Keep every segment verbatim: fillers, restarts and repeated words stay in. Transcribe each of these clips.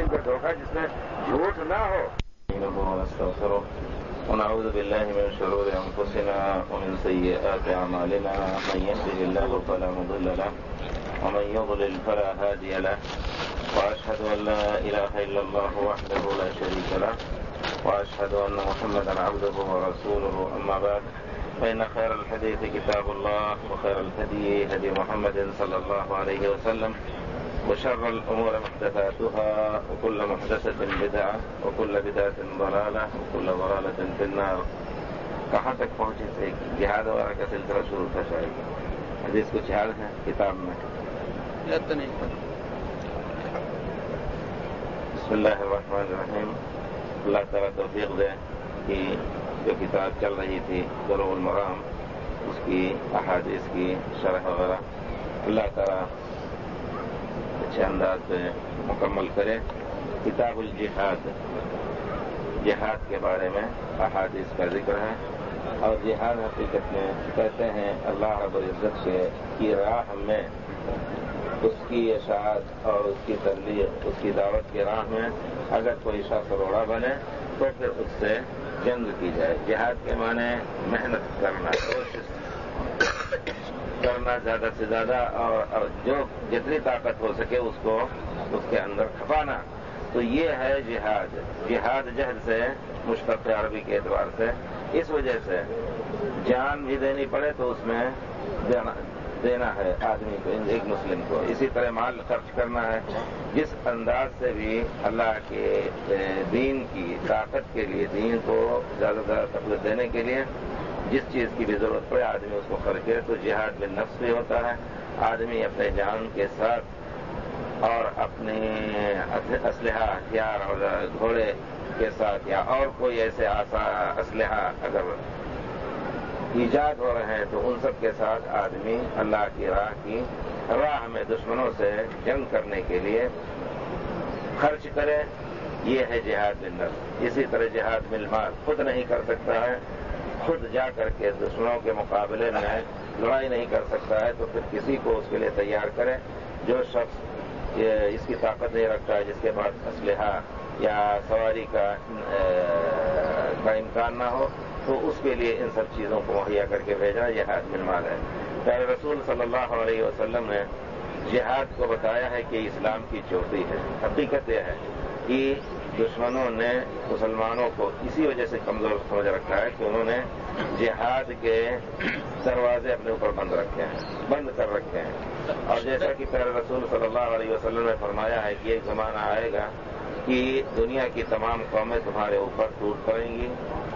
کا دھوکہ جس میں جھوٹ نہ ہو. ونعوذ بالله من شرور أنفسنا ومن سيئات أعمالنا من يهده الله فلا مضل له ومن يضلل فلا هادي له وأشهد أن لا إله إلا الله وحده لا شريك له وأشهد أن محمدا عبده ورسوله. أما بعد فإن خير الحديث كتاب الله وخير الهدي هدي محمد صلى الله عليه وسلم وشر الأمور محدثاتها وكل محدثة بدعة وكل بدعة ضلالة وكل ضلالة في النار. کہاں تک پہنچے تھے؟ جہاد وغیرہ کا سلسلہ شروع تھا شاید. حدیث کچھ حال ہے کتاب میں؟ یاد تو نہیں. بسم اللہ الرحمن الرحیم. اللہ تعالیٰ توفیق دے کہ جو کتاب چل رہی تھی بلوغ المرام اس کی احادیث کی شرح وغیرہ اللہ تعالیٰ اچھے انداز پہ مکمل کرے. کتاب الجہاد جہاد کے بارے میں احادیث کا ذکر ہے اور جہاد حقیقت میں کہتے ہیں اللہ رب العزت کے کی راہ میں اس کی اشاعت اور اس کی تبلیغ اس کی دعوت کی راہ میں اگر کوئی شخص روڑا بنے تو پھر اس سے جنگ کی جائے. جہاد کے معنی محنت کرنا کوشش کرنا زیادہ سے زیادہ اور جو جتنی طاقت ہو سکے اس کو اس کے اندر کھپانا. تو یہ ہے جہاد. جہاد جہد سے مشتق عربی کے اعتبار سے اس وجہ سے جان بھی دینی پڑے تو اس میں دینا, دینا ہے آدمی کو ایک مسلم کو. اسی طرح مال خرچ کرنا ہے. جس انداز سے بھی اللہ کے دین کی طاقت کے لیے دین کو زیادہ زیادہ تقویت دینے کے لیے جس چیز کی بھی ضرورت پڑے آدمی اس کو خرچ کرے. تو جہاد بالنفس نفس بھی ہوتا ہے. آدمی اپنے جان کے ساتھ اور اپنے اسلحہ ہتھیار اور گھوڑے کے ساتھ یا اور کوئی ایسے اسلحہ اگر ایجاد ہو رہے ہیں تو ان سب کے ساتھ آدمی اللہ کی راہ کی راہ میں دشمنوں سے جنگ کرنے کے لیے خرچ کرے. یہ ہے جہاد بالنفس. اسی طرح جہاد بالمال خود نہیں کر سکتا ہے, خود جا کر کے دشمنوں کے مقابلے میں لڑائی نہیں کر سکتا ہے تو پھر کسی کو اس کے لیے تیار کرے. جو شخص اس کی طاقت نہیں رکھتا ہے, جس کے پاس اسلحہ یا سواری کا کا امکان نہ ہو تو اس کے لیے ان سب چیزوں کو مہیا کر کے بھیجنا جہاد بالمال ہے. پیارے رسول صلی اللہ علیہ وسلم نے جہاد کو بتایا ہے کہ اسلام کی چوٹی ہے. حقیقت یہ ہے کہ دشمنوں نے مسلمانوں کو اسی وجہ سے کمزور سمجھ رکھا ہے کہ انہوں نے جہاد کے دروازے اپنے اوپر بند رکھے ہیں بند کر رکھے ہیں. اور جیسا کہ پیارے رسول صلی اللہ علیہ وسلم نے فرمایا ہے کہ ایک زمانہ آئے گا کہ دنیا کی تمام قومیں تمہارے اوپر ٹوٹ پڑیں گی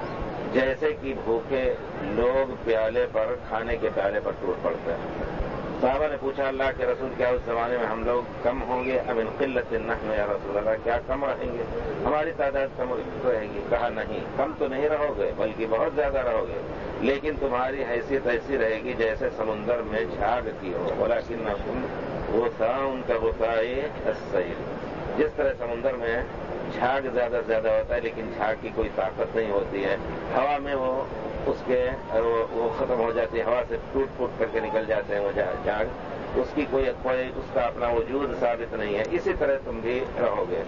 جیسے کہ بھوکے لوگ پیالے پر کھانے کے پیالے پر ٹوٹ پڑتے ہیں. صحابہ نے پوچھا اللہ کے رسول کیا اس زمانے میں ہم لوگ کم ہوں گے؟ ام ان قلت نحن یا رسول اللہ, کیا کم رہیں گے؟ ہماری تعداد کم رہے گی. کہا نہیں, کم تو نہیں رہو گے بلکہ بہت زیادہ رہو گے, لیکن تمہاری حیثیت ایسی رہے گی جیسے سمندر میں جھاگ کی ہو. ولکنکم غثاء کغثاء السیل. جس طرح سمندر میں جھاگ زیادہ سے زیادہ ہوتا ہے لیکن جھاگ کی کوئی طاقت نہیں ہوتی ہے, ہوا میں وہ اس کے وہ ختم ہو جاتی ہے, ہوا سے ٹوٹ پھوٹ کر کے نکل جاتے ہیں وہ جھاگ, اس کی کوئی کوئی اس کا اپنا وجود ثابت نہیں ہے. اسی طرح تم بھی رہو گے.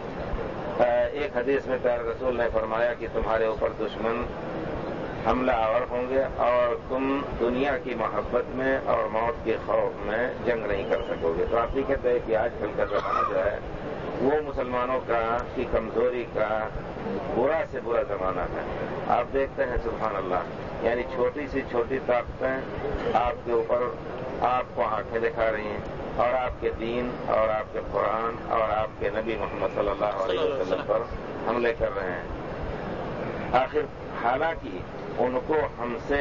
ایک حدیث میں پیارے رسول نے فرمایا کہ تمہارے اوپر دشمن حملہ آور ہوں گے اور تم دنیا کی محبت میں اور موت کے خوف میں جنگ نہیں کر سکو گے. تو آپ یہ کہتے ہیں کہ آج کل کا زمانہ جو ہے وہ مسلمانوں کا کی کمزوری کا برا سے برا زمانہ ہے. آپ دیکھتے ہیں سبحان اللہ, یعنی چھوٹی سی چھوٹی طاقتیں آپ کے اوپر آپ کو آنکھیں دکھا رہی ہیں اور آپ کے دین اور آپ کے قرآن اور آپ کے نبی محمد صلی اللہ علیہ وسلم پر حملے کر رہے ہیں. آخر حالانکہ ان کو ہم سے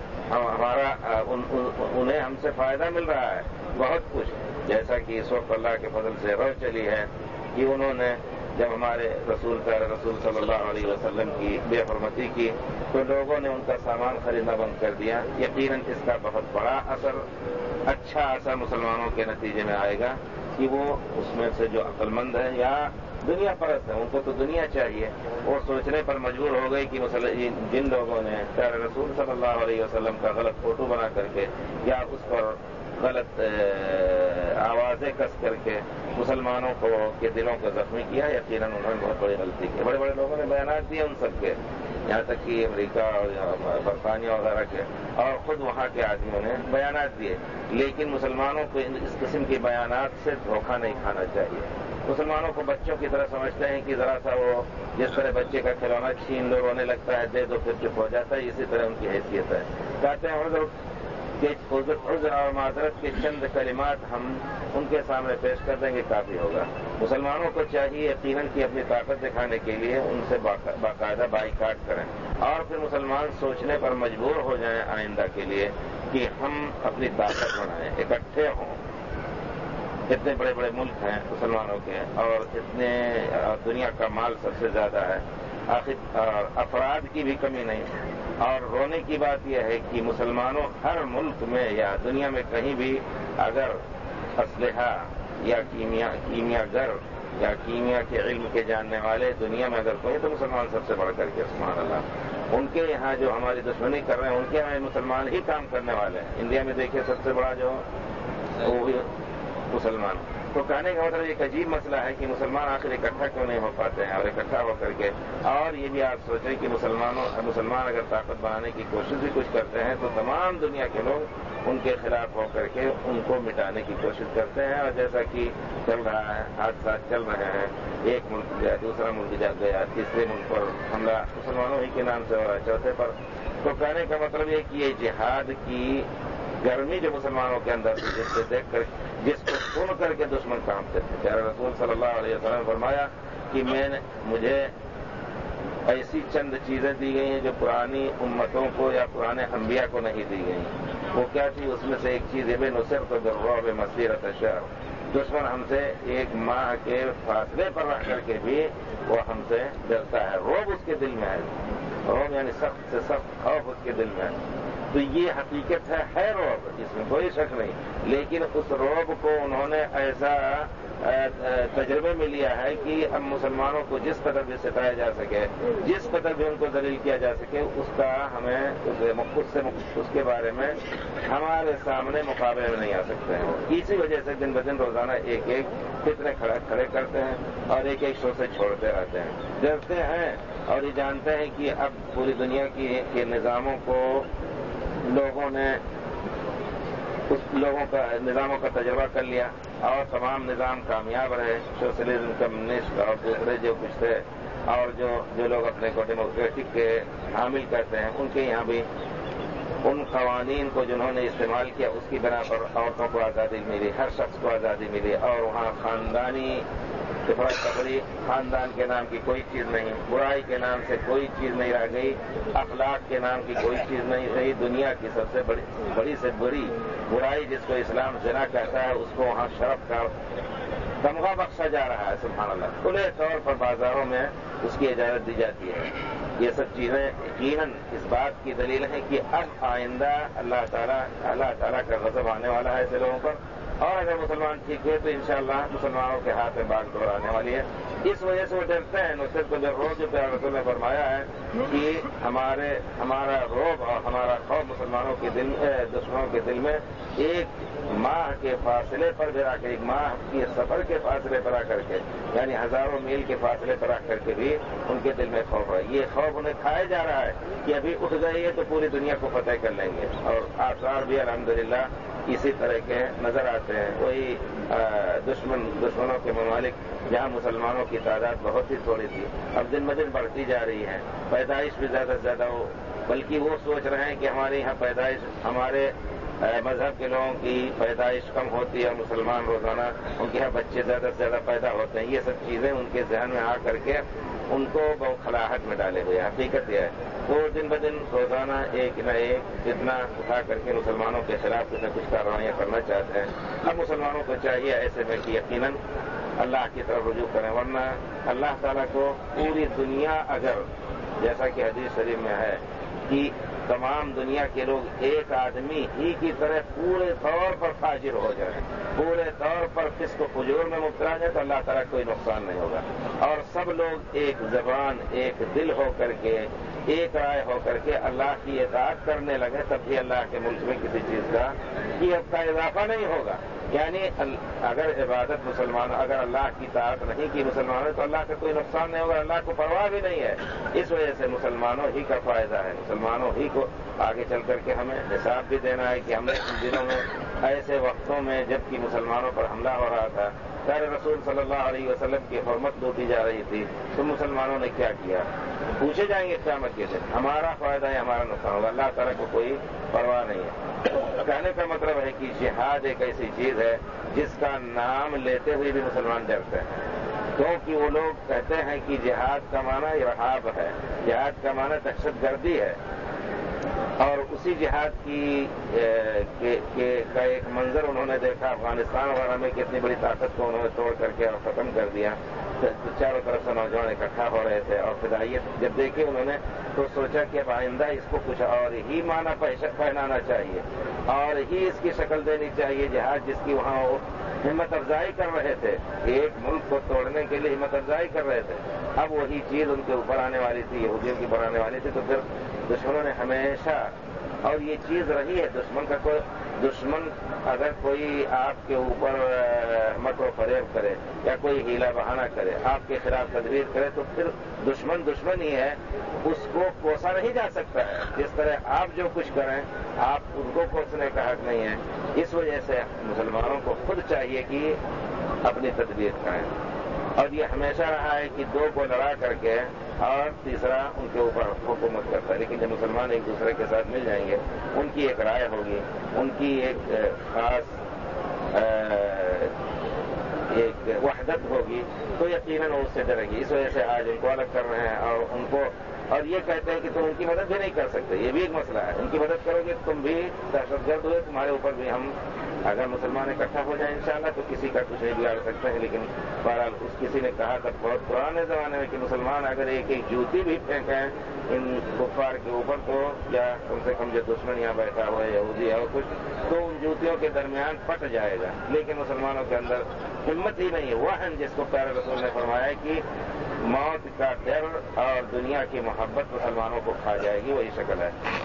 ہمارا ان, ان, انہیں ہم سے فائدہ مل رہا ہے بہت کچھ, جیسا کہ اس وقت اللہ کے فضل سے روح چلی ہے کہ انہوں نے جب ہمارے رسول پیارے رسول صلی اللہ علیہ وسلم کی بے حرمتی کی تو لوگوں نے ان کا سامان خریدنا بند کر دیا. یقیناً اس کا بہت بڑا اثر اچھا اثر مسلمانوں کے نتیجے میں آئے گا کہ وہ اس میں سے جو عقل مند ہے یا دنیا پرست ہے, ان کو تو دنیا چاہیے, وہ سوچنے پر مجبور ہو گئی کہ جن لوگوں نے پیارے رسول صلی اللہ علیہ وسلم کا غلط فوٹو بنا کر کے یا اس پر غلط آوازیں کس کر کے مسلمانوں کو کے دلوں کو زخمی کیا، یقیناً انہوں نے بہت بڑی غلطی کی. بڑے بڑے لوگوں نے بیانات دیے ان سب کے، یہاں تک کہ امریکہ اور برطانیہ وغیرہ کے، اور خود وہاں کے آدمیوں نے بیانات دیے. لیکن مسلمانوں کو اس قسم کے بیانات سے دھوکہ نہیں کھانا چاہیے. مسلمانوں کو بچوں کی طرح سمجھتے ہیں کہ ذرا سا وہ جس طرح بچے کا کھلونا چھین لو رونے لگتا ہے، دے دو پھر چپ ہو جاتا ہے، اسی طرح ان کی حیثیت ہے. کہتے ہیں عذر عذر اور معذرت کے چند کلمات ہم ان کے سامنے پیش کر دیں گے کافی ہوگا. مسلمانوں کو چاہیے یقیناً کہ اپنی طاقت دکھانے کے لیے ان سے باقاعدہ بائیکاٹ کریں، اور پھر مسلمان سوچنے پر مجبور ہو جائیں آئندہ کے لیے کہ ہم اپنی طاقت بنائیں، اکٹھے ہوں. اتنے بڑے بڑے ملک ہیں مسلمانوں کے، اور اتنے دنیا کا مال سب سے زیادہ ہے، آخر افراد کی بھی کمی نہیں. اور رونے کی بات یہ ہے کہ مسلمانوں ہر ملک میں یا دنیا میں کہیں بھی اگر اسلحہ یا کیمیا کیمیا گر یا کیمیا کے علم کے جاننے والے دنیا میں اگر کوئی تو مسلمان سب سے بڑھ کر کے سبحان اللہ. ان کے یہاں جو ہماری دشمنی کر رہے ہیں ان کے یہاں مسلمان ہی کام کرنے والے ہیں. انڈیا میں دیکھیے سب سے بڑا جو وہ بھی مسلمان. تو کہنے کا مطلب ایک عجیب مسئلہ ہے کہ مسلمان آخر اکٹھا کیوں نہیں ہو پاتے ہیں، اور اکٹھا ہو کر کے اور یہ بھی آپ سوچیں کہ مسلمانوں مسلمان اگر طاقت بنانے کی کوشش بھی کچھ کرتے ہیں تو تمام دنیا کے لوگ ان کے خلاف ہو کر کے ان کو مٹانے کی کوشش کرتے ہیں. اور جیسا کہ چل رہا ہے، حادثات چل رہے ہیں، ایک ملک گیا دوسرا ملک جا گیا، تیسرے ملک پر حملہ مسلمانوں ہی کے نام سے ہو رہا ہے، چوتھے پر. تو کہنے کا مطلب یہ کہ یہ جہاد کی گرمی جو مسلمانوں کے اندر تھی، جس سے دیکھ کر جس کو سن کر کے دشمن کانپتے تھے. پیارے رسول صلی اللہ علیہ وسلم نے فرمایا کہ میں نے مجھے ایسی چند چیزیں دی گئی ہیں جو پرانی امتوں کو یا پرانے انبیاء کو نہیں دی گئی. وہ کیا تھی؟ اس میں سے ایک چیز یہ نصرت بالرعب مسیرۃ شہر. دشمن ہم سے ایک ماہ کے فاصلے پر رہ کر کے بھی وہ ہم سے ڈرتا ہے. روب اس کے دل میں ہے، روب یعنی سخت سے سخت خوف اس کے دل میں ہے. تو یہ حقیقت ہے ہے روب، اس میں کوئی شک نہیں. لیکن اس روب کو انہوں نے ایسا تجربے میں لیا ہے کہ اب مسلمانوں کو جس قدر بھی ستایا جا سکے، جس قدر بھی ان کو ذلیل کیا جا سکے، اس کا ہمیں اس سے اس کے بارے میں ہمارے سامنے مقابلے میں نہیں آ سکتے ہیں. اسی وجہ سے دن بدن روزانہ ایک ایک فتنے کھڑے کھڑے کرتے ہیں اور ایک ایک شو سے چھوڑتے رہتے ہیں. ڈرتے ہیں اور یہ جانتے ہیں کہ اب پوری دنیا کی کے نظاموں کو لوگوں نے اس لوگوں کا نظاموں کا تجربہ کر لیا اور تمام نظام کامیاب رہے. سوشلزم، کمیونسٹ اور دوسرے جو کچھ تھے اور جو جو لوگ اپنے کو ڈیموکریٹک کے حامل کہتے ہیں، ان کے یہاں بھی ان قوانین کو جنہوں نے استعمال کیا اس کی بنا پر عورتوں کو آزادی ملی، ہر شخص کو آزادی ملی. اور وہاں خاندانی افراد تفریح، خاندان کے نام کی کوئی چیز نہیں، برائی کے نام سے کوئی چیز نہیں رہ گئی، اخلاق کے نام کی کوئی چیز نہیں رہی. دنیا کی سب سے بڑی بڑی سے بڑی برائی جس کو اسلام زنا کہتا ہے، اس کو وہاں شرف کا تمغہ بخشا جا رہا ہے. سبحان اللہ. کھلے طور پر بازاروں میں اس کی اجازت دی جاتی ہے. یہ سب چیزیں یقیناً اس بات کی دلیل ہیں کہ اب آئندہ اللہ تعالیٰ اللہ تعالیٰ کا غضب آنے والا ہے ایسے لوگوں پر. اور اگر مسلمان ٹھیک ہوئے تو انشاءاللہ مسلمانوں کے ہاتھ میں باغ ڈور آنے والی ہے. اس وجہ سے وہ ڈرتے ہیں. نصرت کو جو روب جو پیارے رسول نے فرمایا ہے کہ ہمارے ہمارا روب اور ہمارا خوف مسلمانوں کے دل دشمنوں کے دل میں ایک ماہ کے فاصلے پر بھی آ کر، ایک ماہ کے سفر کے فاصلے پر آ کر کے، یعنی ہزاروں میل کے فاصلے پر آ کر کے بھی ان کے دل میں خوف ہے. یہ خوف انہیں کھایا جا رہا ہے کہ ابھی اٹھ گئے تو پوری دنیا کو فتح کر لیں گے. اور آثار بھی الحمدللہ اسی طرح کے نظر آتے ہیں. وہی دشمن دشمنوں کے ممالک جہاں مسلمانوں کی تعداد بہت ہی تھوڑی تھی، اب دن بدن بڑھتی جا رہی ہے. پیدائش بھی زیادہ سے زیادہ ہو، بلکہ وہ سوچ رہے ہیں کہ ہمارے یہاں پیدائش ہمارے مذہب کے لوگوں کی پیدائش کم ہوتی ہے اور مسلمان روزانہ ان کے یہاں بچے زیادہ سے زیادہ پیدا ہوتے ہیں. یہ سب چیزیں ان کے ذہن میں آ کر کے ان کو بہت خلاہٹ میں ڈالے ہوئے. حقیقت یہ ہے تو دن بدن روزانہ ایک نہ ایک فتنہ اٹھا کر کے مسلمانوں کے خلاف کچھ نہ کچھ کارروائیاں کرنا چاہتے ہیں. اب مسلمانوں کو چاہیے ایسے میں کہ یقیناً اللہ کی طرف رجوع کریں، ورنہ اللہ تعالیٰ کو پوری دنیا اگر جیسا کہ حدیث شریف میں ہے کہ تمام دنیا کے لوگ ایک آدمی ہی کی طرح پورے طور پر فاجر ہو جائیں، پورے طور پر فسق و فجور میں مبتلا جائے تو اللہ تعالیٰ کوئی نقصان نہیں ہوگا، اور سب لوگ ایک زبان ایک دل ہو کر کے ایک رائے ہو کر کے اللہ کی اطاعت کرنے لگے، تب بھی اللہ کے ملک میں کسی چیز کا کی کا اضافہ نہیں ہوگا۔ یعنی اگر عبادت مسلمانوں اگر اللہ کی اطاعت نہیں کی مسلمانوں تو اللہ کا کوئی نقصان نہیں ہوگا، اللہ کو پرواہ بھی نہیں ہے۔ اس وجہ سے مسلمانوں ہی کا فائدہ ہے، مسلمانوں ہی کو آگے چل کر کے ہمیں حساب بھی دینا ہے کہ ہم نے ان دنوں میں ایسے وقتوں میں جب کہ مسلمانوں پر حملہ ہو رہا تھا، پیارے رسول صلی اللہ علیہ وسلم کی حرمت لوٹی جا رہی تھی، تو مسلمانوں نے کیا کیا؟ پوچھے جائیں گے قیامت کے دن، ہمارا فائدہ ہے ہمارا نقصان ہوگا، اللہ تعالیٰ کو کوئی پرواہ نہیں ہے۔ کہنے کا مطلب ہے کہ جہاد ایک ایسی چیز ہے جس کا نام لیتے ہوئے بھی مسلمان ڈرتے ہیں، کیونکہ وہ لوگ کہتے ہیں کہ جہاد کا معنی ارہاب ہے، جہاد کا معنی دہشت گردی ہے، اور اسی جہاد کی کا ایک منظر انہوں نے دیکھا افغانستان وغیرہ میں، کتنی بڑی طاقت کو انہوں نے توڑ کر کے اور ختم کر دیا، چاروں طرف سے نوجوان اکٹھا ہو رہے تھے، اور فدائیت جب دیکھی انہوں نے تو سوچا کہ اب آئندہ اس کو کچھ اور ہی معنی پہنانا چاہیے اور ہی اس کی شکل دینی چاہیے، جہاد جس کی وہاں وہ ہمت افزائی کر رہے تھے، ایک ملک کو توڑنے کے لیے ہمت افزائی کر رہے تھے، اب وہی چیز ان کے اوپر آنے والی تھی، یہودیوں کی اوپر آنے والی تھی، تو پھر دشمنوں نے ہمیشہ، اور یہ چیز رہی ہے دشمن کا، کوئی دشمن اگر کوئی آپ کے اوپر مکر و فریب کرے یا کوئی ہیلا بہانہ کرے، آپ کے خلاف تدبیر کرے، تو پھر دشمن دشمن ہی ہے، اس کو کوسا نہیں جا سکتا ہے، جس طرح آپ جو کچھ کریں آپ ان کو کوسنے کا حق نہیں ہے۔ اس وجہ سے مسلمانوں کو خود چاہیے کہ اپنی تدبیر کریں، اور یہ ہمیشہ رہا ہے کہ دو کو لڑا کر کے اور تیسرا ان کے اوپر حکومت کرتا ہے، لیکن جب مسلمان ایک دوسرے کے ساتھ مل جائیں گے، ان کی ایک رائے ہوگی، ان کی ایک خاص ایک وحدت ہوگی، تو یقیناً وہ اس سے ڈرے گی۔ اس وجہ سے آج ان کو الگ کر رہے ہیں اور ان کو اور یہ کہتے ہیں کہ تم ان کی مدد بھی نہیں کر سکتے، یہ بھی ایک مسئلہ ہے، ان کی مدد کرو گے تم بھی دہشت گرد ہوئے، تمہارے اوپر بھی ہم اگر مسلمان اکٹھا ہو جائیں انشاءاللہ تو کسی کا کچھ نہیں بگاڑ سکتے ہیں۔ لیکن بہرحال اس کسی نے کہا تھا بہت پرانے زمانے میں کہ مسلمان اگر ایک ایک جوتی بھی پھینکیں ان کفار کے اوپر تو یا کم سے کم جو دشمن یہاں بیٹھا ہوا ہے یہودی ہے کچھ، تو ان جوتیوں کے درمیان پٹ جائے گا، لیکن مسلمانوں کے اندر ہمت ہی نہیں ہے، وہن جس کو پیارے رسول نے فرمایا ہے کہ موت کا ڈر اور دنیا کی محبت مسلمانوں کو کھا جائے گی، وہی شکل ہے۔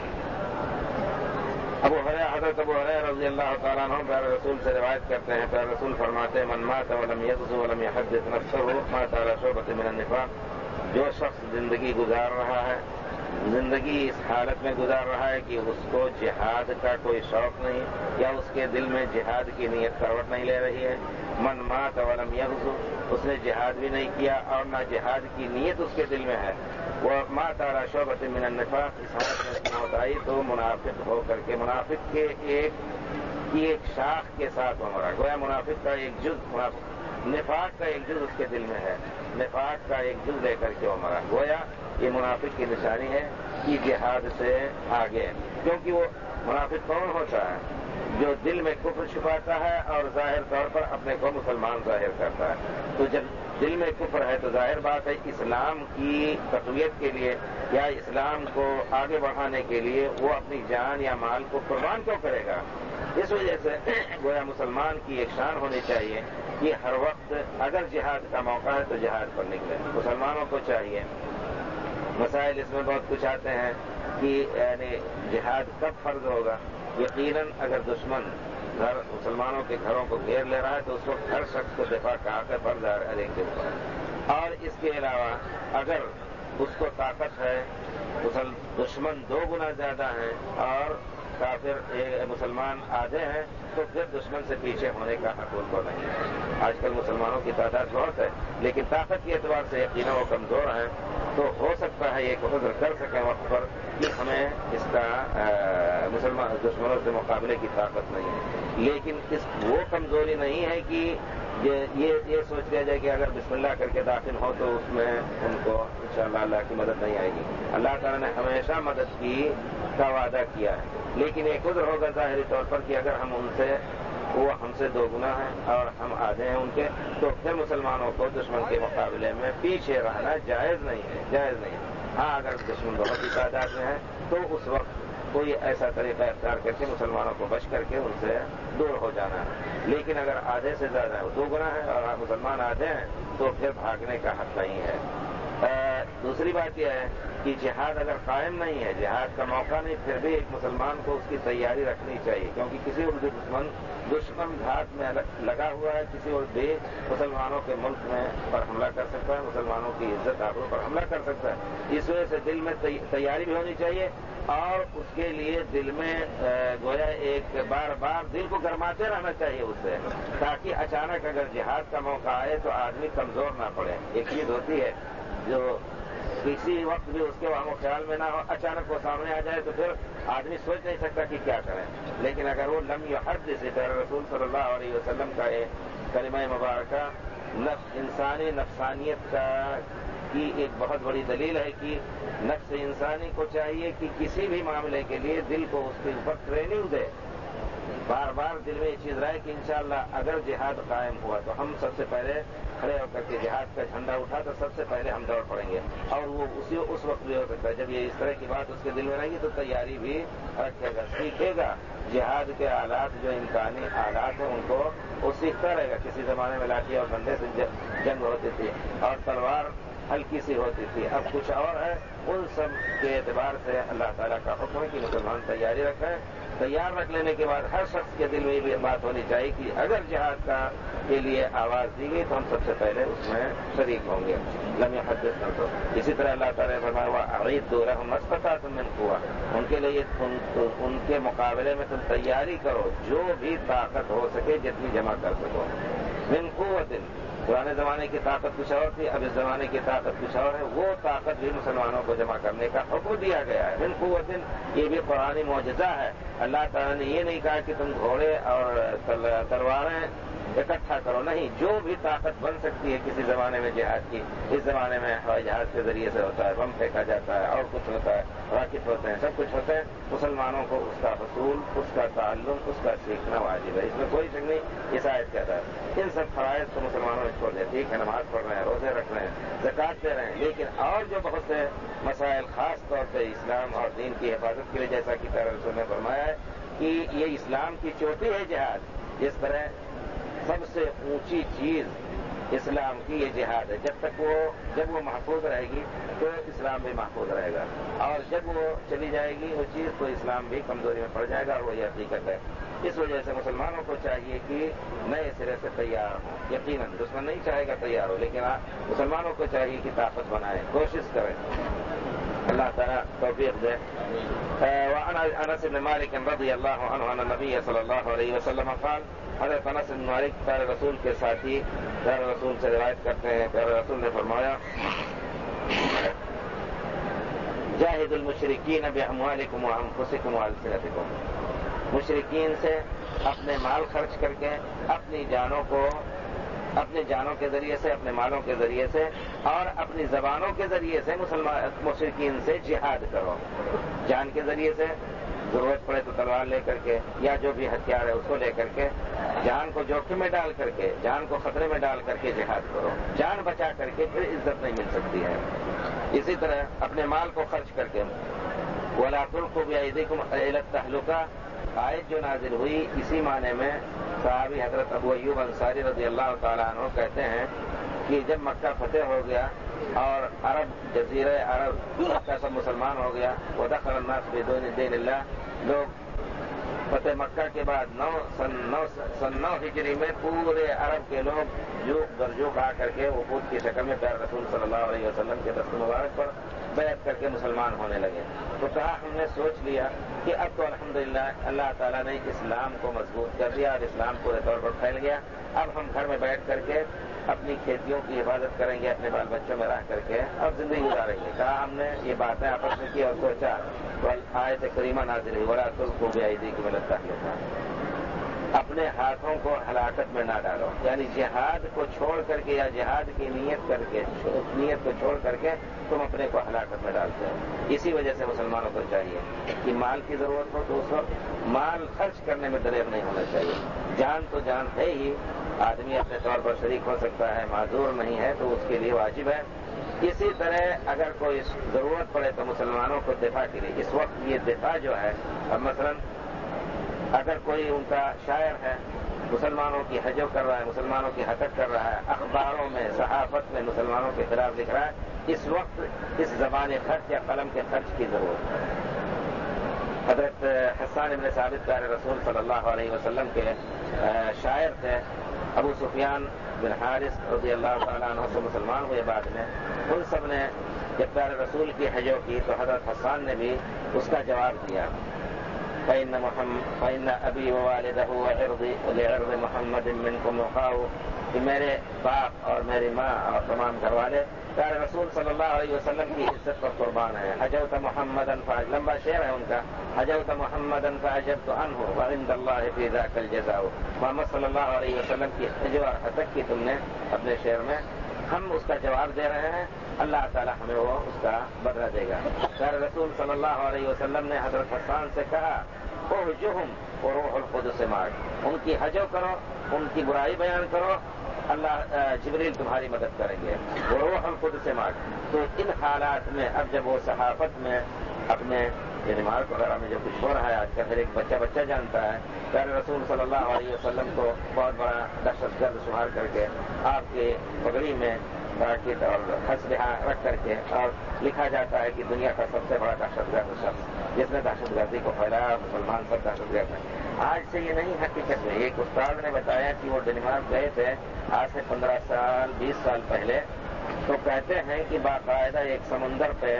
ابو ہریرہ حضرت ابو ہریرہ رضی اللہ تعالیٰ عنہ پیارے رسول سے روایت کرتے ہیں، پیارے رسول فرماتے ہیں من مات ولم یغز ولم یحدث نفسه مات على شعبۃ من النفاق، جو شخص زندگی گزار رہا ہے، زندگی اس حالت میں گزار رہا ہے کہ اس کو جہاد کا کوئی شوق نہیں یا اس کے دل میں جہاد کی نیت کروٹ نہیں لے رہی ہے، من مات ولم یغز، اس نے جہاد بھی نہیں کیا اور نہ جہاد کی نیت اس کے دل میں ہے، وہ مات علی شعبۃ من النفاق، اس حالت میں اس کی موت آئی تو منافق ہو کر کے، منافق کے ایک کی ایک شاخ کے ساتھ وہ مرا، گویا منافق کا ایک جز، منافق نفاق کا ایک جز اس کے دل میں ہے، نفاق کا ایک جز لے کر کے وہ مرا، گویا یہ منافق کی نشانی ہے کہ جہاد سے آگے، کیونکہ وہ منافق کون ہوتا ہے؟ جو دل میں کفر چھپاتا ہے اور ظاہر طور پر اپنے کو مسلمان ظاہر کرتا ہے، تو جب دل میں کفر ہے تو ظاہر بات ہے اسلام کی تقویت کے لیے یا اسلام کو آگے بڑھانے کے لیے وہ اپنی جان یا مال کو قربان کیوں کرے گا؟ اس وجہ سے گویا مسلمان کی ایک شان ہونی چاہیے کہ ہر وقت اگر جہاد کا موقع ہے تو جہاد پر نکلے۔ مسلمانوں کو چاہیے، مسائل اس میں بہت کچھ آتے ہیں کہ یعنی جہاد کب فرض ہوگا؟ یقیناً اگر دشمن گھر مسلمانوں کے گھروں کو گھیر لے رہا ہے تو اس وقت ہر شخص کو دفاع کا حق ہے، فرض ہے ہر ایک کے اوپر، اور اس کے علاوہ اگر اس کو طاقت ہے، دشمن دو گنا زیادہ ہیں اور کافر مسلمان آدھے ہیں، تو پھر دشمن سے پیچھے ہونے کا حق ان کو نہیں ہے۔ آج کل مسلمانوں کی تعداد بہت ہے لیکن طاقت کے اعتبار سے یقیناً وہ کمزور ہیں، تو ہو سکتا ہے یہ عذر کر سکیں وقت پر کہ ہمیں اس کا مسلمان دشمنوں سے مقابلے کی طاقت نہیں ہے، لیکن اس وہ کمزوری نہیں ہے کہ یہ یہ سوچ لیا جائے کہ اگر بسم اللہ کر کے داخل ہو تو اس میں ان کو انشاءاللہ اللہ کی مدد نہیں آئے گی۔ اللہ تعالیٰ نے ہمیشہ مدد کی کا وعدہ کیا ہے، لیکن ایک عذر ہوگا ظاہری طور پر کہ اگر ہم ان سے وہ ہم سے دو گنا ہیں اور ہم آدھے ہیں ان کے، تو پھر مسلمانوں کو دشمن کے مقابلے میں پیچھے رہنا جائز نہیں ہے، جائز نہیں ہے۔ ہاں اگر دشمن بہت ہی تعداد میں ہے تو اس وقت کوئی ایسا طریقہ اختیار کر کے مسلمانوں کو بچ کر کے ان سے دور ہو جانا ہے۔ لیکن اگر آدھے سے زیادہ ہے دو گنا ہے اور مسلمان آدھے ہیں تو پھر بھاگنے کا حق نہیں ہے۔ دوسری بات یہ ہے کہ جہاد اگر قائم نہیں ہے، جہاد کا موقع نہیں، پھر بھی ایک مسلمان کو اس کی تیاری رکھنی چاہیے، کیونکہ کسی اور دشمن دشمن گھات میں لگا ہوا ہے، کسی اور بھی مسلمانوں کے ملک میں پر حملہ کر سکتا ہے، مسلمانوں کی عزت آبرو پر حملہ کر سکتا ہے۔ اس وجہ سے دل میں تیاری بھی ہونی چاہیے اور اس کے لیے دل میں گویا ایک بار بار دل کو گرماتے رہنا چاہیے اس سے، تاکہ اچانک اگر جہاد کا موقع آئے تو آدمی کمزور نہ پڑے۔ ایک چیز ہوتی ہے جو کسی وقت بھی اس کے وہاں خیال میں نہ ہو، اچانک وہ سامنے آ جائے تو پھر آدمی سوچ نہیں سکتا کہ کیا کریں، لیکن اگر وہ لم یحد جیسے پیارے رسول صلی اللہ علیہ وسلم کا ایک کلمہ مبارکہ نفس انسانی نفسانیت کا کی ایک بہت بڑی دلیل ہے کہ نفس انسانی کو چاہیے کہ کسی بھی معاملے کے لیے دل کو اس کے اوپر ٹریننگ دے، بار بار دل میں یہ چیز رہے کہ انشاءاللہ اگر جہاد قائم ہوا تو ہم سب سے پہلے کھڑے ہو کر کے جہاد کا جھنڈا اٹھا تو سب سے پہلے ہم دوڑ پڑیں گے، اور وہ اسی اس وقت بھی ہو سکتا ہے جب یہ اس طرح کی بات اس کے دل میں رہے گی تو تیاری بھی رکھے گا، سیکھے گا جہاد کے آلات جو امکانی آلات ہیں ان کو وہ سیکھتا رہے گا۔ کسی زمانے میں لاٹھی اور ڈنڈے سے جنگ ہوتی تھی اور تلوار ہلکی سی ہوتی تھی، اب کچھ اور ہے۔ ان سب کے اعتبار سے اللہ تعالیٰ کا حکم ہے کہ مسلمان تیاری رکھیں۔ تیار رکھ لینے کے بعد ہر شخص کے دل میں یہ بات ہونی چاہیے کہ اگر جہاد کا کے لیے آواز دی گئی تو ہم سب سے پہلے اس میں شریک ہوں گے۔ لم یحدث نہ تو اسی طرح اللہ تعالیٰ نے فرمایا ہوا اعیدوا لهم ما استطعتم من قوة، ان کے لیے ان, ان کے مقابلے میں تم تیاری کرو جو بھی طاقت ہو سکے جتنی جمع کر سکو۔ من قوة، پرانے زمانے کی طاقت کچھ اور تھی، اب اس زمانے کی طاقت کچھ اور ہے، وہ طاقت بھی مسلمانوں کو جمع کرنے کا حکم دیا گیا ہے۔ من قوت، یہ بھی قرآنی معجزہ ہے۔ اللہ تعالیٰ نے یہ نہیں کہا کہ تم گھوڑے اور تلواریں اکٹھا کرو، نہیں، جو بھی طاقت بن سکتی ہے کسی زمانے میں جہاد کی، اس زمانے میں ہوائی جہاز کے ذریعے سے ہوتا ہے، بم پھینکا جاتا ہے اور کچھ ہوتا ہے، راکٹ ہوتے ہیں، سب کچھ ہوتے ہیں، مسلمانوں کو اس کا حصول، اس کا تعلم، اس کا سیکھنا واجب ہے، اس میں کوئی شک نہیں۔ اس آیت کہتا ہے ان سب فرائض کو مسلمانوں نے چھوڑ دیا، ٹھیک ہے نماز پڑھ رہے ہیں، روزے رکھ رہے ہیں، زکوٰۃ دے رہے ہیں، لیکن اور جو بہت سے مسائل خاص طور پہ اسلام اور دین کی حفاظت کے لیے، جیسا کہ پیارے رسول نے فرمایا ہے کہ یہ اسلام کی چوٹی ہے جہاد، جس طرح سب سے اونچی چیز اسلام کی یہ جہاد ہے، جب تک وہ جب وہ محفوظ رہے گی تو اسلام بھی محفوظ رہے گا، اور جب وہ چلی جائے گی وہ چیز تو اسلام بھی کمزوری میں پڑ جائے گا، اور وہی حقیقت ہے۔ اس وجہ سے مسلمانوں کو چاہیے کہ نئے سرے سے تیار ہوں، یقیناً دشمن نہیں چاہے گا تیار ہو، لیکن مسلمانوں کو چاہیے کہ طاقت بنائیں، کوشش کریں، اللہ تعالیٰ توفیق دے۔ وعن انس بن مالک رضی اللہ عنہ ان النبی صلی اللہ علیہ وسلم قال، حضرت انس بن مالک پیارے رسول کے ساتھی پیارے رسول سے روایت کرتے ہیں، پیارے رسول نے فرمایا جاہد المشرکین باموالکم وانفسکم والسنتکم، مشرکین سے اپنے مال خرچ کر کے، اپنی جانوں کو اپنے جانوں کے ذریعے سے، اپنے مالوں کے ذریعے سے اور اپنی زبانوں کے ذریعے سے مسلمان مشرکین سے جہاد کرو، جان کے ذریعے سے، ضرورت پڑے تو تلوار لے کر کے یا جو بھی ہتھیار ہے اس کو لے کر کے، جان کو جوخم میں ڈال کر کے، جان کو خطرے میں ڈال کر کے جہاد کرو، جان بچا کر کے پھر عزت نہیں مل سکتی ہے۔ اسی طرح اپنے مال کو خرچ کر کے، وَلَا تُلْقُوا بِأَيْدِيكُمْ إِلَى التَّهْلُكَةِ، آیت جو نازل ہوئی اسی معنی میں صحابی حضرت ابو ایوب انصاری رضی اللہ تعالیٰ عنہ کہتے ہیں کہ جب مکہ فتح ہو گیا اور عرب جزیرہ عرب مکہ سب مسلمان ہو گیا، ودخل الناس بدون دین اللہ، لوگ فتح مکہ کے بعد نو سن نو سن نو ہجری میں پورے عرب کے لوگ جو درجوق آ کر کے وفود کی شکل میں پیارے رسول صلی اللہ علیہ وسلم کے دست مبارک پر بیعت کر کے مسلمان ہونے لگے، تو کہا ہم نے سوچ لیا کہ اب تو الحمدللہ اللہ تعالیٰ نے اسلام کو مضبوط کر دیا اور اسلام پورے طور پر پھیل گیا، اب ہم گھر میں بیٹھ کر کے اپنی کھیتیوں کی حفاظت کریں گے، اپنے بال بچوں میں رہ کر کے اور زندگی گزاریں گے۔ کہا ہم نے یہ باتیں آپس میں کی اور سوچا تو آیت کریمہ نازل ہوئی، وَلَا تُلْقُوا بِأَيْدِيكُمْ إِلَى التَّهْلُكَةِ، اپنے ہاتھوں کو ہلاکت میں نہ ڈالو، یعنی جہاد کو چھوڑ کر کے یا جہاد کی نیت کر کے نیت کو چھوڑ کر کے تم اپنے کو ہلاکت میں ڈالتے ہو۔ اسی وجہ سے مسلمانوں کو چاہیے کہ مال کی ضرورت ہو تو اس وقت مال خرچ کرنے میں دلیر نہیں ہونا چاہیے، جان تو جان ہے ہی، آدمی اپنے طور پر شریک ہو سکتا ہے، معذور نہیں ہے تو اس کے لیے واجب ہے۔ اسی طرح اگر کوئی ضرورت پڑے تو مسلمانوں کو دفاع کے لیے، اس وقت یہ دفاع جو ہے، اب مثلا اگر کوئی ان کا شاعر ہے، مسلمانوں کی حجو کر رہا ہے، مسلمانوں کی حقت کر رہا ہے، اخباروں میں صحافت میں مسلمانوں کے خلاف لکھ رہا ہے، اس وقت اس زبان خرچ یا قلم کے خرچ کی ضرورت ہے۔ حضرت حسان ابن ثابت پیارے رسول صلی اللہ علیہ وسلم کے شاعر تھے، ابو سفیان بن حارث رضی اللہ تعالیٰ عنہ سے مسلمان ہوئے بعد میں، ان سب نے جب پیارے رسول کی حجو کی تو حضرت حسان نے بھی اس کا جواب دیا، فإن محمد فإن أبي ووالده وعرضي ولعرض محمد منكم وقاؤ، کہ میرے باپ اور میری ماں اور تمام گھر والے پیارے رسول صلی اللہ علیہ وسلم کی عزت پر قربان ہے۔ حجوت محمدًا فعجبت، لمبا شعر ہے ان کا، حجوت محمدًا فعجبت عنه وعند الله في ذاك الجزاء، محمد صلی اللہ علیہ وسلم کی حجو اور حقت کی تم نے اپنے شعر میں، ہم اس کا جواب دے رہے ہیں، اللہ تعالیٰ ہمیں وہ اس کا بدلہ دے گا۔ پیارے رسول صلی اللہ علیہ وسلم نے حضرت حسان سے کہا، احجہم وروح القدس معک، ان کی حجو کرو، ان کی برائی بیان کرو، اللہ جبریل تمہاری مدد کریں گے، وروح القدس معک۔ تو ان حالات میں اب جب وہ صحافت میں اپنے مارک وغیرہ میں جو کچھ ہو رہا ہے آج کل، ہر ایک بچہ بچہ جانتا ہے، پیارے رسول صلی اللہ علیہ وسلم کو بہت بڑا دہشت گرد شمار کر کے آپ کے پگڑی میں راکٹ اور ہسبہ رکھ کر کے، اور لکھا جاتا ہے کہ دنیا کا سب سے بڑا دہشت گرد شخص جس نے دہشت گردی کو پھیلایا، مسلمان سب دہشت گرد ہیں۔ آج سے یہ نہیں حقیقت میں، ایک استاد نے بتایا کہ وہ ڈنمارک گئے تھے آج سے پندرہ سال بیس سال پہلے، تو کہتے ہیں کہ باقاعدہ ایک سمندر پہ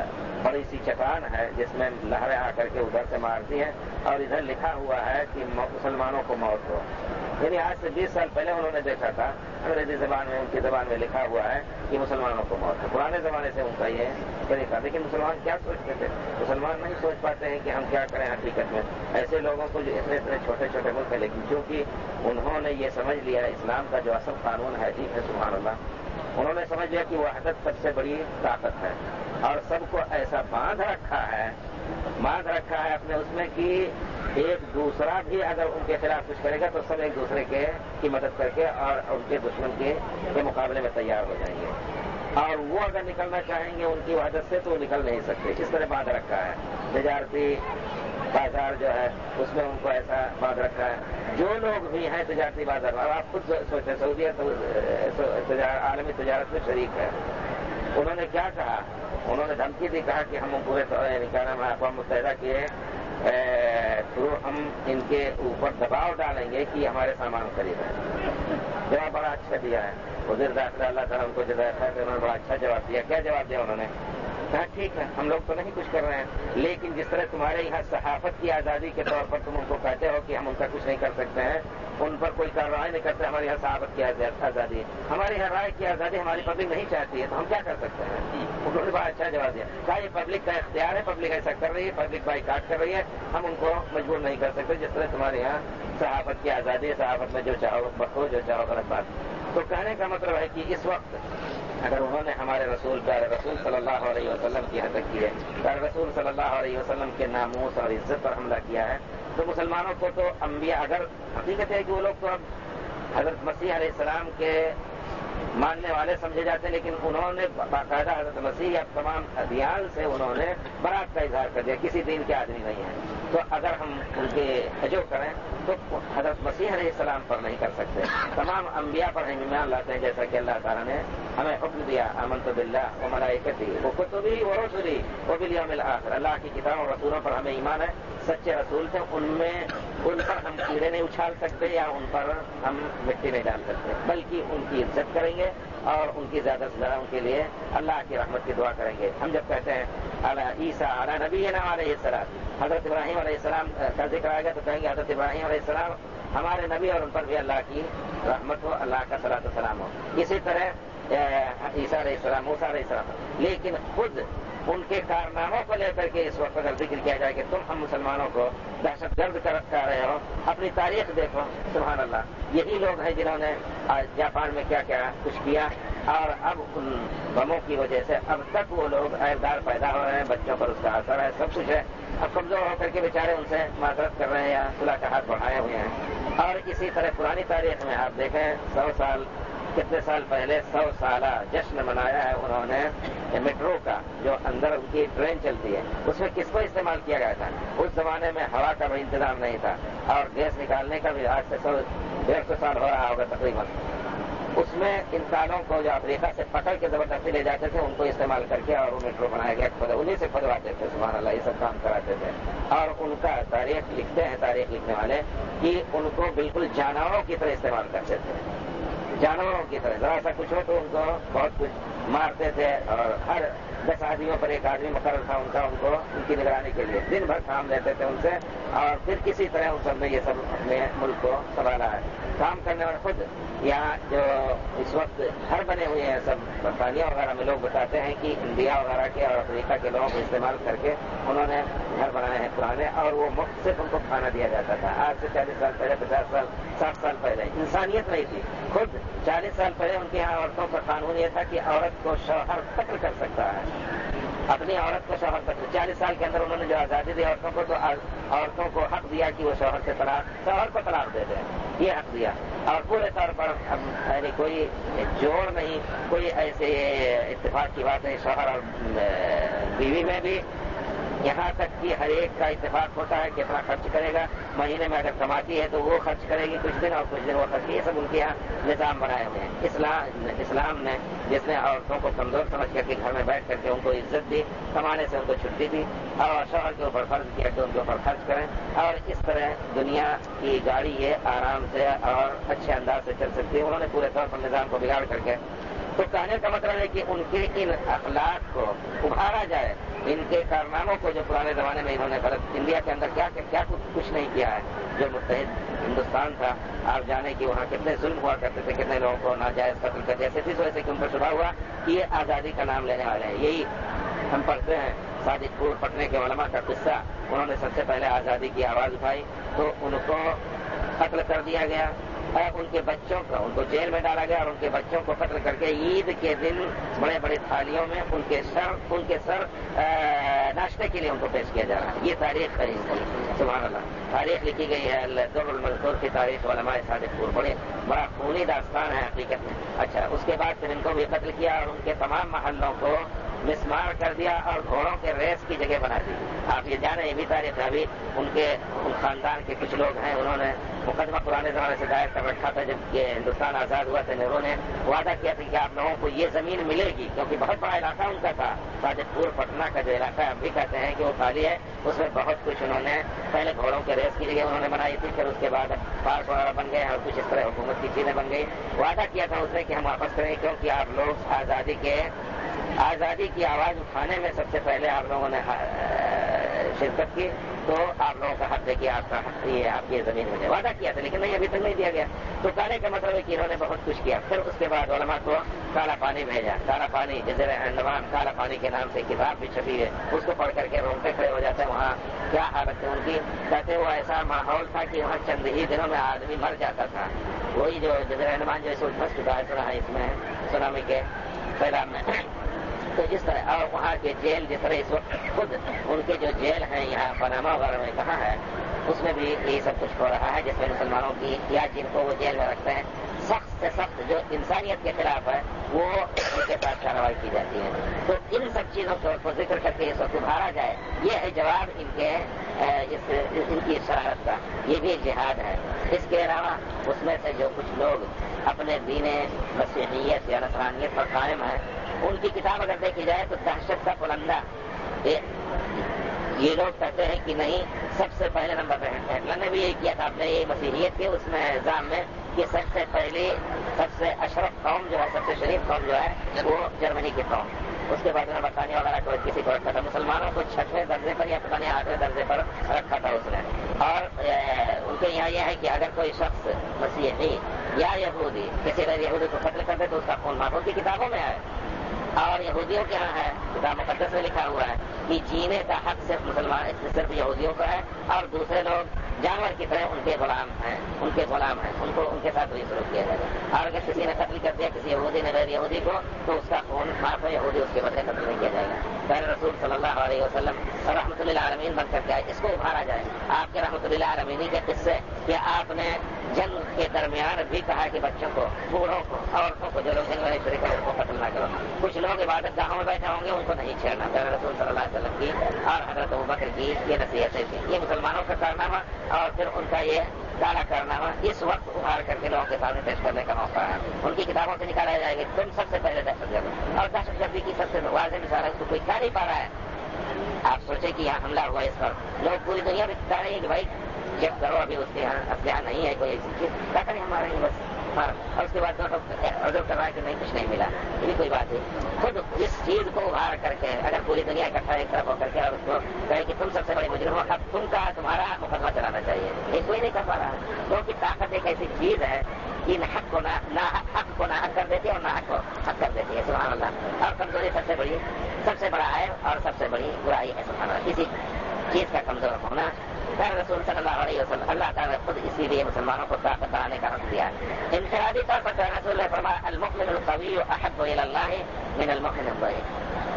بڑی سی چٹان ہے جس میں لہریں آ کر کے ادھر سے مارتی ہیں، اور ادھر لکھا ہوا ہے کہ مسلمانوں کو موت ہو۔ یعنی آج سے بیس سال پہلے انہوں نے دیکھا تھا، انگریزی زبان میں ان کی زبان میں لکھا ہوا ہے کہ مسلمانوں کو موت ہے۔ پرانے زمانے سے ان کا یہ طریقہ، لیکن مسلمان کیا سوچتے تھے؟ مسلمان نہیں سوچ پاتے ہیں کہ ہم کیا کریں حقیقت میں۔ ایسے لوگوں کو جو اتنے اتنے چھوٹے چھوٹے ملک ہیں، لیکن چونکہ انہوں نے یہ سمجھ لیا اسلام کا جو اصل قانون ہے، ٹھیک ہے، سبحان اللہ، انہوں نے سمجھ لیا کہ وحدت سب سے بڑی طاقت ہے، اور سب کو ایسا باندھ رکھا ہے باندھ رکھا ہے اپنے اس میں کہ ایک دوسرا بھی اگر ان کے خلاف کچھ کرے گا تو سب ایک دوسرے کے کی مدد کر کے اور ان کے دشمن کے کے مقابلے میں تیار ہو جائیں گے، اور وہ اگر نکلنا چاہیں گے ان کی وحدت سے تو وہ نکل نہیں سکتے۔ اس طرح باندھ رکھا ہے تجارتی بازار جو ہے، اس میں ان کو ایسا باندھ رکھا ہے۔ جو لوگ بھی ہیں تجارتی بازار، اور آپ خود سوچیں سعودیہ تو عالمی تجارت میں شریک ہے، انہوں نے کیا کہا؟ انہوں نے دھمکی دی، کہا کہ ہم پورے یعنی کیا نام ہے اقوام متحدہ کے تھرو ہم ان کے اوپر دباؤ ڈالیں گے کہ ہمارے سامان خریدیں۔ جواب بڑا اچھا دیا ہے وزیر داخلہ، اللہ تعالیٰ ان کو جزائے خیر، انہوں نے بڑا اچھا جواب دیا۔ کیا جواب دیا انہوں نے؟ کہا ٹھیک ہے، ہم لوگ تو نہیں کچھ کر رہے ہیں، لیکن جس طرح تمہارے یہاں صحافت کی آزادی کے طور پر تم ان کو کہتے ہو کہ ہم ان کا کچھ نہیں کر سکتے ہیں، ان پر کوئی کارروائی نہیں کرتے، ہمارے یہاں صحافت کی آزادی، ہمارے یہاں رائے کی آزادی ہماری پبلک نہیں چاہتی ہے، تو ہم کیا کر سکتے ہیں؟ انہوں نے بڑا اچھا جواب دیا، کہا یہ پبلک کا اختیار ہے، پبلک ایسا کر رہی ہے، پبلک بائیکاٹ کر رہی ہے، ہم ان کو مجبور نہیں کر سکتے، جس طرح تمہارے یہاں صحافت کی آزادی ہے، صحافت میں جو چاہو بکو، جو چاہو غلط بات۔ تو کہنے کا مطلب ہے کہ اس وقت اگر انہوں نے ہمارے رسول پیارے رسول صلی اللہ علیہ وسلم کی حد کی ہے، پیارے رسول صلی اللہ علیہ وسلم کے ناموس اور عزت پر حملہ کیا ہے، تو مسلمانوں کو تو انبیاء، اگر حقیقت ہے کہ وہ لوگ تو اب حضرت مسیح علیہ السلام کے ماننے والے سمجھے جاتے ہیں، لیکن انہوں نے باقاعدہ حضرت مسیح یا تمام ادیان سے انہوں نے برات کا اظہار کر دیا، کسی دین کے آدمی نہیں ہیں۔ تو اگر ہم ان کے حجو کریں تو حضرت مسیح علیہ السلام پر نہیں کر سکتے، تمام انبیاء پر ہم ایمان لاتے ہیں، جیسا کہ اللہ تعالیٰ نے ہمیں حکم دیا، آمنت باللہ و ملائکتہ و کتبہ و رسلہ و بالیوم الآخر، اللہ کی کتابوں اور رسولوں پر ہمیں ایمان ہے، سچے رسول تھے، ان میں ان پر ہم کیڑے نہیں اچھال سکتے یا ان پر ہم مٹی نہیں ڈال سکتے، بلکہ ان کی عزت کریں گے اور ان کی زیادہ سے زیادہ ان کے لیے اللہ کی رحمت کی دعا کریں گے۔ ہم جب کہتے ہیں علی عیسیٰ علی نبینا علیہ السلام، حضرت ابراہیم علیہ السلام کا ذکر آئے گا تو کہیں گے حضرت ابراہیم علیہ السلام ہمارے نبی اور ان پر بھی اللہ کی رحمت ہو، اللہ کا صلاۃ و سلام ہو۔ اسی طرح عیسیٰ علیہ السلام، موسیٰ علیہ السلام، لیکن خود ان کے کارناموں کو لے کر کے اس وقت اگر ذکر کیا جائے کہ تم ہم مسلمانوں کو دہشت گرد کر رہے ہو، اپنی تاریخ دیکھو، سبحان اللہ، یہی لوگ ہیں جنہوں نے آج جاپان میں کیا کیا کچھ کیا، اور اب ان بموں کی وجہ سے اب تک وہ لوگ عائدار پیدا ہو رہے ہیں، بچوں پر اس کا اثر ہے، سب کچھ ہے، اب کمزور ہو کر کے بیچارے ان سے معذرت کر رہے ہیں یا صلح کا ہاتھ بڑھائے ہوئے ہیں۔ اور اسی طرح پرانی تاریخ میں آپ دیکھیں سو سال کتنے سال پہلے سو سالہ جشن منایا ہے انہوں نے میٹرو کا، جو اندر ان کی ٹرین چلتی ہے، اس میں کس کو استعمال کیا گیا تھا؟ اس زمانے میں ہوا کا بھی انتظام نہیں تھا اور گیس نکالنے کا بھی آج سے سو ڈیڑھ سو سال ہو رہا ہوگا تقریباً. اس میں ان کالوں کو جو افریقہ سے پکڑ کے زبردستی لے جاتے تھے ان کو استعمال کر کے اور وہ میٹرو بنایا گیا، خود انہیں سے کھدواتے تھے، سبحان اللہ، یہ سب کام کراتے تھے. اور ان کا تاریخ لکھتے ہیں تاریخ لکھنے والے کہ ان کو بالکل جانوروں کی طرح استعمال کرتے تھے، جانوروں کی طرح. ذرا سا کچھ ہو تو ان کو بہت کچھ مارتے تھے اور ہر دس آدمیوں پر ایک آدمی مقرر تھا ان کا، ان کو ان کی نگرانی کے لیے دن بھر کام لیتے تھے ان سے. اور پھر کسی طرح ان سب نے یہ سب اپنے ملک کو سنبھالا ہے. کام کرنے والے خود یہاں جو اس وقت گھر بنے ہوئے ہیں سب برطانیہ وغیرہ میں، لوگ بتاتے ہیں کہ انڈیا وغیرہ کے اور افریقہ کے لوگوں کو استعمال کر کے انہوں نے گھر بنائے ہیں پرانے، اور وہ مفت صرف ان کو کھانا دیا جاتا تھا. آج سے چالیس سال پہلے، پچاس سال، ساٹھ سال پہلے انسانیت نہیں تھی. خود چالیس سال پہلے ان کے یہاں عورتوں کا قانون یہ تھا کہ عورت کو شوہر قتل کر سکتا ہے، اپنی عورت کو شوہر قتل. چالیس سال کے اندر انہوں نے جو آزادی دی عورتوں کو، تو عورتوں کو حق دیا کہ وہ شوہر سے طلاق، شوہر کو طلاق دے دیں، یہ حق دیا. اور پورے طور پر یعنی کوئی جوڑ نہیں، کوئی ایسے اتفاق کی بات نہیں. شوہر اور بیوی میں بھی یہاں تک کہ ہر ایک کا اتفاق ہوتا ہے کتنا خرچ کرے گا. مہینے میں اگر کماتی ہے تو وہ خرچ کرے گی کچھ دن اور کچھ دن وہ خرچ. یہ سب ان کے یہاں نظام بنائے ہوئے ہیں. اسلام اسلام نے جس نے عورتوں کو کمزور سمجھ کر کے گھر میں بیٹھ کر کے ان کو عزت دی، کمانے سے ان کو چھٹی دی اور شوہر کے اوپر فرض کیا کہ ان کے اوپر خرچ کریں. اور اس طرح دنیا کی گاڑی یہ آرام سے اور اچھے انداز سے چل سکتی ہے. انہوں نے پورے طور پر نظام کو بگاڑ کر کے. تو کہنے کا مطلب ہے کہ ان کے ان اخلاق کو ابھارا جائے، ان کے کارناموں کو جو پرانے زمانے میں انہوں نے غلط انڈیا کے اندر کیا کیا کچھ نہیں کیا ہے. جو متحد ہندوستان تھا، آپ جانے کہ وہاں کتنے ظلم ہوا کرتے تھے، کتنے لوگوں کو ناجائز قتل کرتے تھے. اسی وجہ سے کہ ان پر شبہ ہوا کہ یہ آزادی کا نام لینے والے ہیں. یہی ہم پڑھتے ہیں صادق پور پٹنے کے علماء کا قصہ. انہوں نے سب سے پہلے آزادی کی آواز اٹھائی تو ان کو قتل کر دیا گیا. ان کے بچوں کو ان کو جیل میں ڈالا گیا اور ان کے بچوں کو قتل کر کے عید کے دن بڑے بڑے تھالیوں میں ان کے سر ان کے سر ناشتے کے لیے ان کو پیش کیا جا رہا ہے. یہ تاریخ ہے، سبحان اللہ. تاریخ لکھی گئی ہے در المنصور کی تاریخ علماء صادق پور. بڑے بڑا خونی داستان ہے حقیقت میں. اچھا، اس کے بعد پھر ان کو بھی قتل کیا اور ان کے تمام محلوں کو مسمار کر دیا اور گھوڑوں کے ریس کی جگہ بنا دی. آپ یہ جانیں یہ بھی تاریخ ہے. ابھی ان کے ان خاندان کے کچھ لوگ ہیں، انہوں نے مقدمہ پرانے زمانے سے دائر کر رکھا تھا. جب یہ ہندوستان آزاد ہوا تھا، نہرو نے وعدہ کیا تھا کہ آپ لوگوں کو یہ زمین ملے گی، کیونکہ بہت بڑا علاقہ ان کا تھا. صادق پور پٹنہ کا جو علاقہ اب بھی کہتے ہیں کہ وہ خالی ہے، اس میں بہت کچھ انہوں نے پہلے گھوڑوں کے ریس کی جگہ انہوں نے بنائی تھی، پھر اس کے بعد پارک وغیرہ بن گئے اور کچھ اس طرح حکومت کی چیزیں بن گئی. وعدہ کیا تھا اس نے کہ ہم واپس کریں، کیونکہ آپ لوگ آزادی کے آزادی کی آواز اٹھانے میں سب سے پہلے آپ لوگوں نے شرکت کی، تو آپ لوگوں کا حق ہے کہ آپ کا حق یہ آپ کی زمین مجھے وعدہ کیا تھا، لیکن نہیں ابھی تک نہیں دیا گیا. تو کہنے کا مطلب ہے کہ انہوں نے بہت کچھ کیا. پھر اس کے بعد علماء کو کالا پانی بھیجا. کالا پانی جزیرہ انڈمان کالا پانی کے نام سے کتاب بھی چھپی ہے، اس کو پڑھ کر کے رونگٹے کھڑے ہو جاتے ہیں. وہاں کیا حالت ہے ان کی. کہتے وہ ایسا ماحول تھا کہ وہاں چند ہی دنوں میں آدمی مر جاتا تھا. وہی جو جزیرہ انڈمان جو اس وقت پھنس چکا ہے سنا ہے اس میں سونامی کے سیلاب میں. تو جس طرح اور وہاں کے جیل جس طرح اس وقت خود ان کے جو جیل ہیں یہاں پاناما وغیرہ میں کہاں ہے، اس میں بھی یہ سب کچھ ہو رہا ہے، جس میں مسلمانوں کی یا جن کو وہ جیل میں رکھتے ہیں سخت سے سخت جو انسانیت کے خلاف ہے وہ ان کے ساتھ کارروائی کی جاتی ہے. تو ان سب چیزوں کو ذکر کر کے اس وقت ابھارا جائے، یہ ہے جواب ان کے اس ان کی شرارت کا. یہ بھی جہاد ہے. اس کے علاوہ اس میں سے جو کچھ لوگ اپنے دین مسیحیت یا نصرانیت پر قائم ہیں، ان کی کتاب اگر دیکھی جائے تو دہشت کا پلندہ یہ لوگ کہتے ہیں کہ نہیں، سب سے پہلے نمبر پہ ہٹلر نے بھی یہ کیا تھا اپنے یہ مسیحیت کے اس میں نظام میں کہ سب سے پہلی سب سے اشرف قوم جو ہے، سب سے شریف قوم جو ہے وہ جرمنی کی قوم. اس کے بعد انہیں برطانیہ وغیرہ کو کسی کو رکھا تھا. مسلمانوں کو چھٹویں درجے پر یا پتہ نہیں آٹھویں درجے پر رکھا تھا اس نے. اور ان کے یہاں یہ ہے کہ اگر کوئی شخص مسیحی یا یہودی کسی طرح یہودی کو قتل کر دے تو اس کا خون معاف. ان کی کتابوں میں ہے. اور یہودیوں کے یہاں ہے، کتاب مقدس میں لکھا ہوا ہے کہ جینے کا حق صرف مسلمان صرف یہودیوں کا ہے اور دوسرے لوگ جانور کی طرح ان کے غلام ہیں ان کے غلام ہیں ان کو ان کے ساتھ وہی سلوک کیا جائے گا. اور اگر کسی نے قتل کر دیا کسی یہودی نے غیر یہودی کو تو اس کا خون معاف ہے, یہودی اس کے بدلے قتل نہیں کیا جائے گا. پہلے رسول صلی اللہ علیہ وسلم رحمۃ اللہ عالمین بن کر کے آئے, اس کو ابھارا جائے. آپ کے رحمۃ اللہ عالمینی کے قصے کہ آپ نے جنگ کے درمیان بھی کہا کہ بچوں کو, بوڑھوں کو, عورتوں کو, جو لوگ جنگ میں شریک ہیں ان کو قتل نہ کرو. کچھ لوگ عبادت گاہوں میں بیٹھے ہوں گے ان کو نہیں چھیڑنا. پہلے رسول صلی اللہ علیہ وسلم کی اور حضرت ابوبکر کی یہ نصیحتیں تھیں. یہ مسلمانوں کا کارنامہ اور پھر ان کا یہ کالا کارنامہ اس وقت ابھار کر کے لوگوں کے سامنے پیش کرنے کا موقع ہے. ان کی کتابوں سے نکالا جائے گا تم سب سے پہلے دہشت گرد, اور دہشت گردی کی سب سے واضح مثال ہے اس کو کوئی کہہ نہیں پا رہا ہے. آپ سوچیں کہ یہاں حملہ ہوا اس پر لوگ پوری دنیا میں کہہ رہے ہیں کہ بھائی چیک کرو ابھی اس کے یہاں اسلحہ نہیں ہے کوئی ایسی چیز, کیا کریں ہمارے یہاں بس. اور اس کے بعد عذر کر رہا ہے کہ نہیں کچھ نہیں ملا. یہ بھی کوئی بات ہے. خود اس چیز کو ابھار کر کے اگر پوری دنیا اکٹھا ایک طرف ہو کر کے اور اس کو کہے کہ تم سب سے بڑے مجرم ہو, اب تم کا تمہارا مقدمہ چلانا چاہیے, یہ کوئی نہیں کر پا رہا ہے. کیونکہ طاقت ایک ایسی چیز ہے کہ نہ حق کو نہ حق کو نہ حق کر دیتی ہے اور نہ حق کو حق کر دیتی ہے. سبحان اللہ. اور کمزوری سب سے بڑی سب سے بڑا ہے اور سب سے بڑی برائی ہے. سبحان اللہ. کسی چیز کا کمزور ہونا. خیر رسول صلی اللہ علیہ وسلم اللہ تعالیٰ خود اسی لیے مسلمانوں کو طاقت بنانے کا حق دیا ہے. انفرادی طور پر رسول نے فرمایا المؤمن القوی احب الى اللہ من المؤمن الضعیف.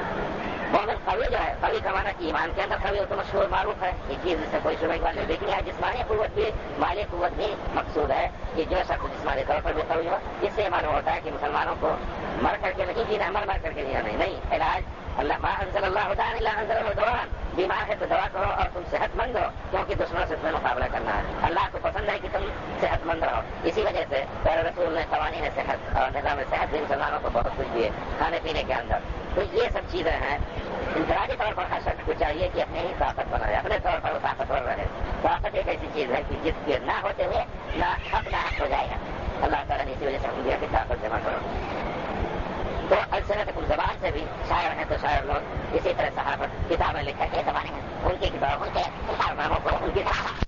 مومن قوی جو ہے, قوی کا معنی کہ ایمان کے اندر قوی تو مشہور معروف ہے, یہ چیز اس سے کوئی شبہ کی بات نہیں. لیکن یہاں جسمانی قوت بھی مالی قوت بھی مقصود ہے کہ جو شخص جسمانی طور پر بھی قوی ہو. اس سے معلوم ہوتا ہے کہ مسلمانوں کو مر کر کے نہیں جینا, مر مر کر کے جینا نہیں. نہیں علاج اللہ ما انزل اللہ داء الا انزله دواء. بیمار ہے تو دوا کرو اور تم صحت مند رہو, کیونکہ دشمنوں سے تمہیں مقابلہ کرنا ہے. اللہ کو پسند ہے کہ تم صحت مند رہو. اسی وجہ سے پہلے رسول نے قوانین صحت اور نظام صحت بھی مسلمانوں کو بہت کچھ دیے کھانے پینے کے اندر. تو یہ سب چیزیں ہیں. انفرادی طور پر ہر شخص کو چاہیے کہ اپنے ہی طاقت بنائے, اپنے طور پر وہ طاقتور رہے. طاقت ایک ایسی چیز ہے کہ جس کے نہ ہوتے ہوئے نہ حق نہ حق ہو جائے گا. اللہ تعالیٰ نے اسی وجہ سے ہم دیا کہ طاقت جمع کرو. تو السنت زبان سے بھی شاعر ہیں تو شاعر لوگ اسی طرح صحابہ کتابیں لکھا کے زمانے میں ان کی کتابوں ان کے کارناموں کو ان کی